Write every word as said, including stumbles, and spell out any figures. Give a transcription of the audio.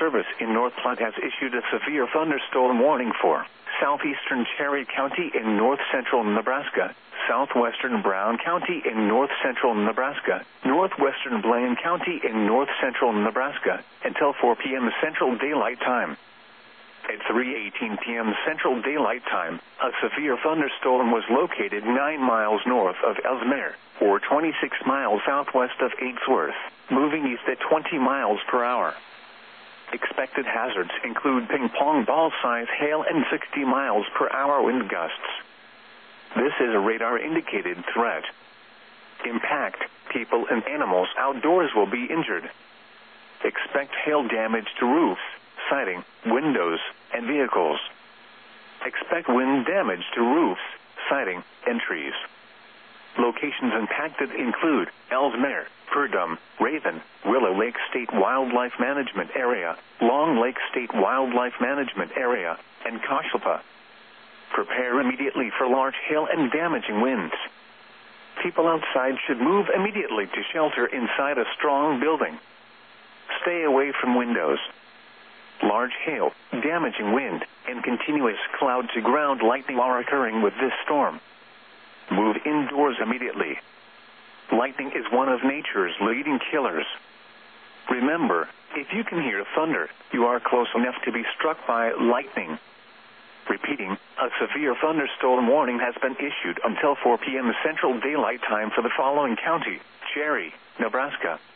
Service in North Platte has issued a severe thunderstorm warning for southeastern Cherry County in north-central Nebraska, southwestern Brown County in north-central Nebraska, northwestern Blaine County in north-central Nebraska, until four p m Central Daylight Time. At three eighteen p m Central Daylight Time, a severe thunderstorm was located nine miles north of Ellesmere, or twenty-six miles southwest of Ainsworth, moving east at twenty miles per hour. Expected hazards include ping-pong ball-size hail and sixty miles per hour wind gusts. This is a radar-indicated threat. Impact, people and animals outdoors will be injured. Expect hail damage to roofs, siding, windows, and vehicles. Expect wind damage to roofs, siding, and trees. Locations impacted include Ellesmere, Purdom, Raven, Willow Lake State Wildlife Management Area, Long Lake State Wildlife Management Area, and Koshalpa. Prepare immediately for large hail and damaging winds. People outside should move immediately to shelter inside a strong building. Stay away from windows. Large hail, damaging wind, and continuous cloud-to-ground lightning are occurring with this storm. Move indoors immediately. Lightning is one of nature's leading killers. Remember, if you can hear thunder, you are close enough to be struck by lightning. Repeating, a severe thunderstorm warning has been issued until four p m Central Daylight Time for the following county: Cherry, Nebraska,